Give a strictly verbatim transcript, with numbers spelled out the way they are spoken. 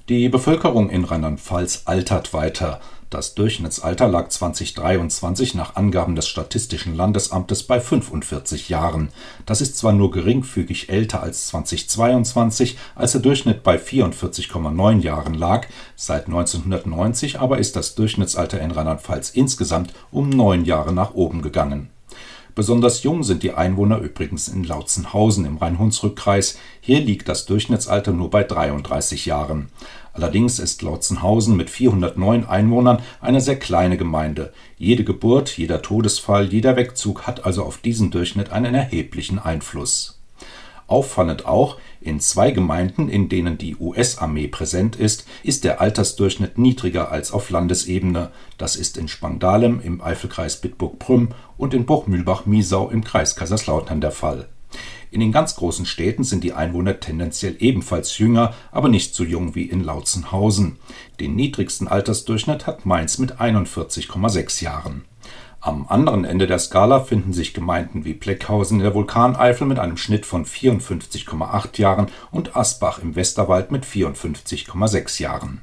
Die Bevölkerung in Rheinland-Pfalz altert weiter. Das Durchschnittsalter lag zweitausenddreiundzwanzig nach Angaben des Statistischen Landesamtes bei fünfundvierzig Jahren. Das ist zwar nur geringfügig älter als zweitausendzweiundzwanzig, als der Durchschnitt bei vierundvierzig Komma neun Jahren lag. Seit neunzehnhundertneunzig aber ist das Durchschnittsalter in Rheinland-Pfalz insgesamt um neun Jahre nach oben gegangen. Besonders jung sind die Einwohner übrigens in Lautzenhausen im Rhein-Hunsrück-Kreis. Hier liegt das Durchschnittsalter nur bei dreiunddreißig Jahren. Allerdings ist Lautzenhausen mit vierhundertneun Einwohnern eine sehr kleine Gemeinde. Jede Geburt, jeder Todesfall, jeder Wegzug hat also auf diesen Durchschnitt einen erheblichen Einfluss. Auffallend auch, in zwei Gemeinden, in denen die U S-Armee präsent ist, ist der Altersdurchschnitt niedriger als auf Landesebene. Das ist in Spangdahlem im Eifelkreis Bitburg-Prüm und in Bruchmühlbach-Miesau im Kreis Kaiserslautern der Fall. In den ganz großen Städten sind die Einwohner tendenziell ebenfalls jünger, aber nicht so jung wie in Lautzenhausen. Den niedrigsten Altersdurchschnitt hat Mainz mit einundvierzig Komma sechs Jahren. Am anderen Ende der Skala finden sich Gemeinden wie Pleckhausen in der Vulkaneifel mit einem Schnitt von vierundfünfzig Komma acht Jahren und Asbach im Westerwald mit vierundfünfzig Komma sechs Jahren.